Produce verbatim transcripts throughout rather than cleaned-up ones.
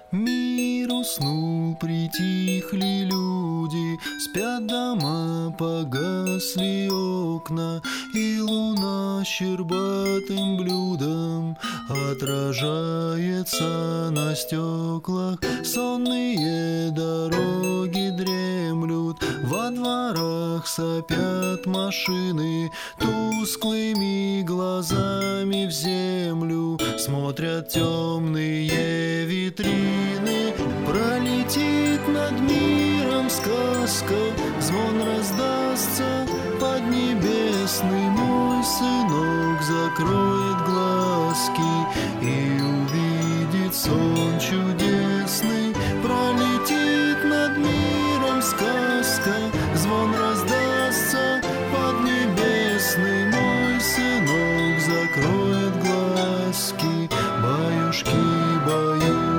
Мир уснул, притихли люди, спят дома, погасли окна, и луна щербатым блюдом отражается на стеклах. Сонные дороги дремлют, во дворах сопят машины, тусклыми глазами в землю смотрят темные витрины. Пролетит над миром сказка, звон раздастся поднебесный. Мой сынок закроет глазки и увидит сон чудесный. Пролетит над миром сказка, звон раздастся поднебесный. Мой сынок закроет глазки, баюшки-баю.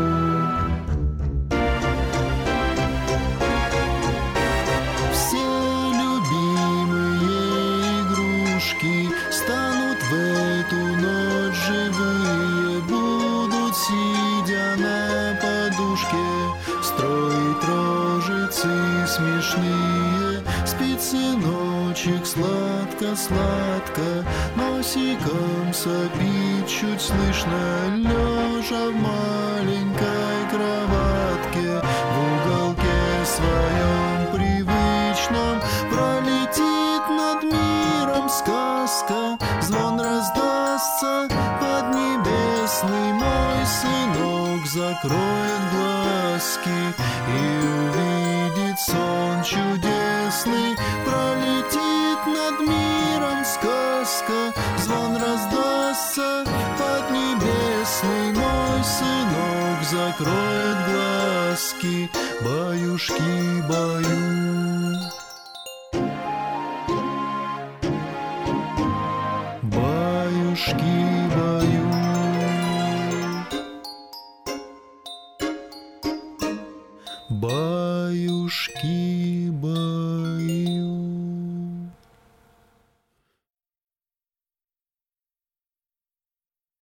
Станут в эту ночь живые, будут, сидя на подушке, строить рожицы смешные. Спит сыночек сладко-сладко, носиком сопит чуть слышно, лежа в маленькой кроватке, в уголке своем привычном. Пролетит над миром сказка, звон раздастся поднебесный. Мой сынок закроет глазки и увидит сон чудесный. Пролетит над миром сказка, звон раздастся поднебесный. Мой сынок закроет глазки, баюшки-баю. Баюшки-баю. Баюшки.